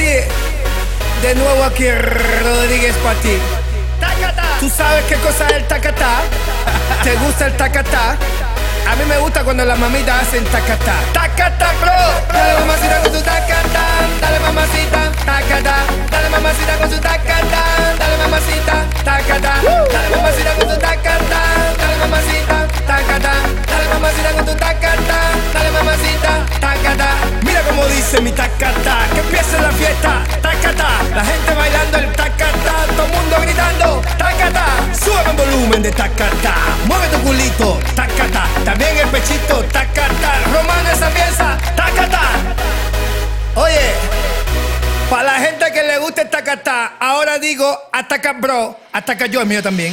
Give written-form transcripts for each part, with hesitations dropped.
Oye, de nuevo aquí Rodríguez para ti. ¿Tú sabes qué cosa es el tacatá? ¿Te gusta el tacatá? A mí me gusta cuando las mamitas hacen tacatá. Tacatá, bro. Dale mamacita con su tacatá. Dale mamacita, tacatá. Dale mamacita con su tacatá. Dale mamacita, tacatá. Dale mamacita con su tacatá. Dale mamacita, tacatá. Dale mamacita con tu tacatá. Dale mamacita, tacatá. Mira cómo dice mi tacatá. Que empiece la fiesta, tacatá. La gente bailando el tacatá. Todo el mundo gritando, tacatá. Sube el volumen de tacatá. Mueve tu culito, tacatá. También el pechito, tacatá. Romano esa pieza, tacatá. Oye, para la gente que le gusta el tacatá, ahora digo ataca bro, ataca yo, el mío también.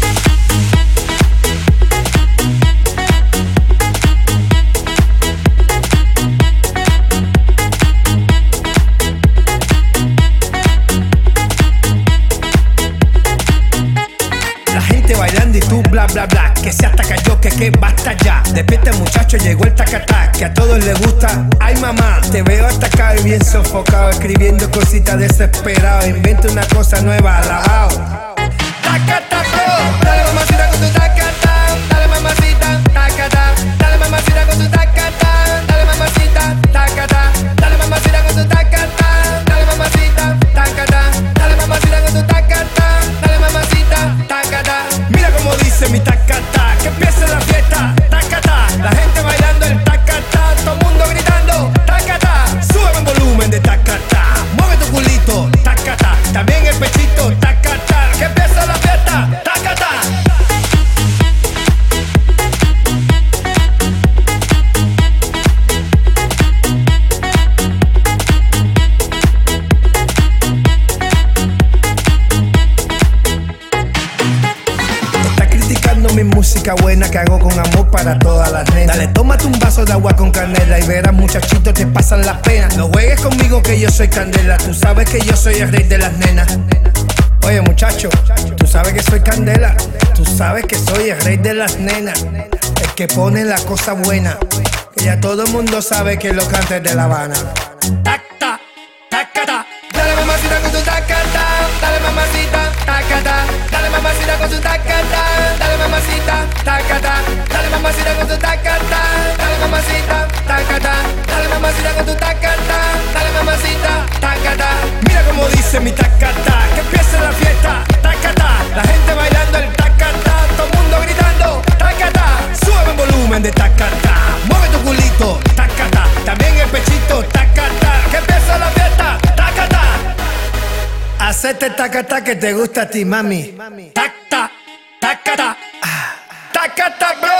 Bailando y tú bla bla bla, que se ataca yo, que basta ya. Despierta muchacho, llegó el tacatá, que a todos les gusta. Ay mamá, te veo atacado y bien sofocado, escribiendo cositas desesperado. Inventa una cosa nueva, alabao. Tacatá, bro, dale mamacita con tu tacatá. Dale mamacita, tacatá. Dale mamacita con tu tacatá. Dale mamacita, tacatá. Dale mamacita con tu tacatá. Dale mamacita, tacatá. Dale mamacita con tu tacatá. Dale mamacita, tacatá. Mira como dice mi tacatá, que empiece la fiesta, tacatá. La gente bailando el tacatá, todo el mundo gritando, tacatá. Sube el volumen de tacatá, mueve tu culito, tacatá. También el pechito, tacatá. Que empiece la fiesta, tacatá. Mi música buena que hago con amor para todas las nenas. Dale, tómate un vaso de agua con canela y verás muchachitos te pasan las penas. No juegues conmigo que yo soy candela, tú sabes que yo soy el rey de las nenas. Oye muchacho, tú sabes que soy candela, tú sabes que soy el rey de las nenas. El que pone la cosa buena, que ya todo el mundo sabe que lo canta es de La Habana. Tacta, tacata. Dale mamacita con tu tacata. Dale mamacita, tacata. Dale mamacita con tu tacata. Dale mamacita, tacata. Dale mamacita con tu tacata. Dale mamacita, tacata. Dale mamacita con tu tacata. Dale mamacita, tacata. Mira como dice mi tacata, que empiece la fiesta, tacata. La gente bailando el tacata, todo el mundo gritando, tacata. Sube el volumen de tacata, mueve tu culito, tacata. También el pechito, tacata. Que empiece la fiesta, tacata. Hacete tacata que te gusta a ti, mami. Tacta, tacata, tacata, bro.